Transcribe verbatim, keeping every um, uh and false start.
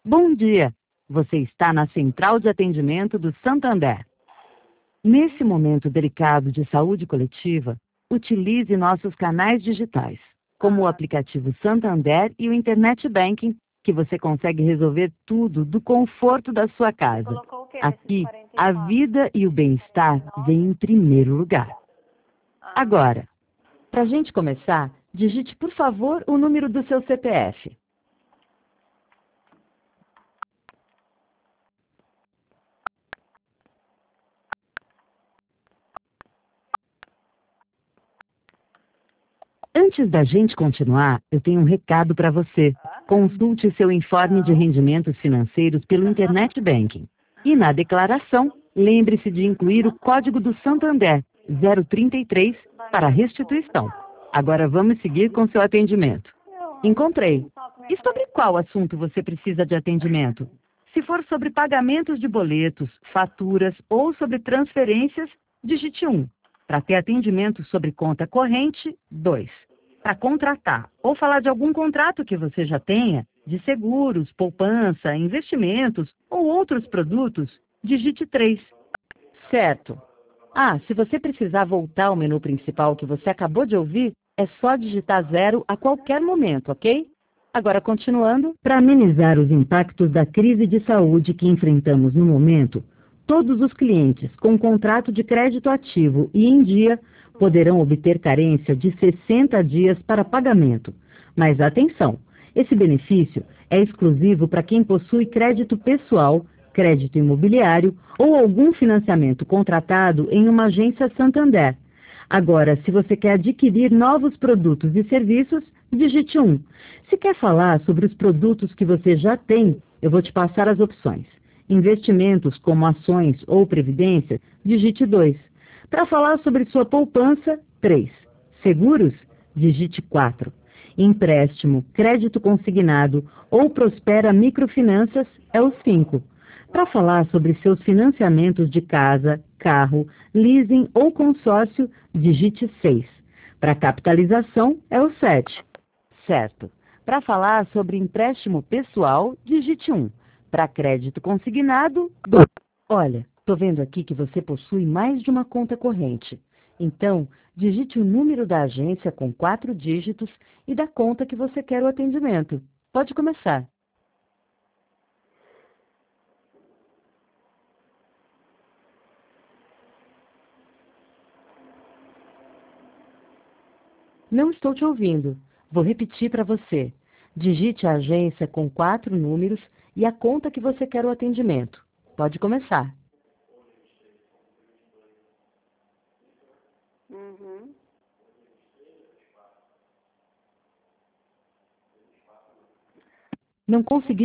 Bom dia! Você está na Central de Atendimento do Santander. Nesse momento delicado de saúde coletiva, utilize nossos canais digitais, como o aplicativo Santander e o Internet Banking, que você consegue resolver tudo do conforto da sua casa. Colocou o quê nesses Aqui, quarenta e a quatro? vida e o bem-estar vêm em primeiro lugar. Ah, Agora, para a gente começar, digite, por favor, o número do seu C P F. Antes da gente continuar, eu tenho um recado para você. Consulte seu informe de rendimentos financeiros pelo Internet Banking. E na declaração, lembre-se de incluir o código do Santander, zero trinta e três, para restituição. Agora vamos seguir com seu atendimento. Encontrei. E sobre qual assunto você precisa de atendimento? Se for sobre pagamentos de boletos, faturas ou sobre transferências, digite um. Para ter atendimento sobre conta corrente, dois. Para contratar ou falar de algum contrato que você já tenha, de seguros, poupança, investimentos ou outros produtos, digite três. Certo. Ah, se você precisar voltar ao menu principal que você acabou de ouvir, é só digitar zero a qualquer momento, ok? Agora, continuando, para amenizar os impactos da crise de saúde que enfrentamos no momento, todos os clientes com contrato de crédito ativo e em dia poderão obter carência de sessenta dias para pagamento. Mas atenção, esse benefício é exclusivo para quem possui crédito pessoal, crédito imobiliário ou algum financiamento contratado em uma agência Santander. Agora, se você quer adquirir novos produtos e serviços, digite um. Se quer falar sobre os produtos que você já tem, eu vou te passar as opções. Investimentos como ações ou previdência, digite dois. Para falar sobre sua poupança, três. Seguros, digite quatro. Empréstimo, crédito consignado ou Prospera Microfinanças é o cinco. Para falar sobre seus financiamentos de casa, carro, leasing ou consórcio, digite seis. Para capitalização, é o sete. Certo. Para falar sobre empréstimo pessoal, digite um. Para crédito consignado, dois. Olha, estou vendo aqui que você possui mais de uma conta corrente. Então, digite o número da agência com quatro dígitos e da conta que você quer o atendimento. Pode começar. Não estou te ouvindo. Vou repetir para você. Digite a agência com quatro números e a conta que você quer o atendimento. Pode começar. uhum. Não consegui